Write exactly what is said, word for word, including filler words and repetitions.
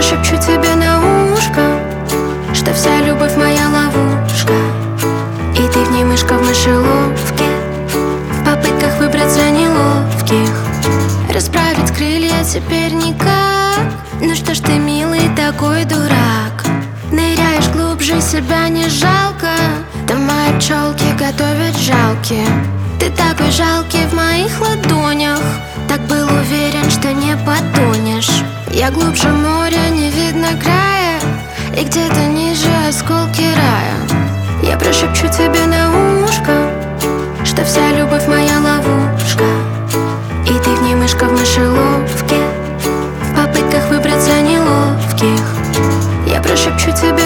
прошепчу тебе на ушко, что вся любовь моя ловушка, и ты в ней мышка в мышеловке, в попытках выбраться неловких. Расправить крылья теперь никак. Ну что ж ты, милый, такой дурак? Ныряешь глубже, себя не жалко. Там мои пчелки готовят жалки. Ты такой жалкий в моих ладонях, так был уверен, что не потонешь. Я глубже моря, не видно края, и где-то ниже осколки рая. Я прошепчу тебе на ушко, что вся любовь моя ловушка, и ты в ней мышка в мышеловке, в попытках выбраться неловких. Я прошепчу тебе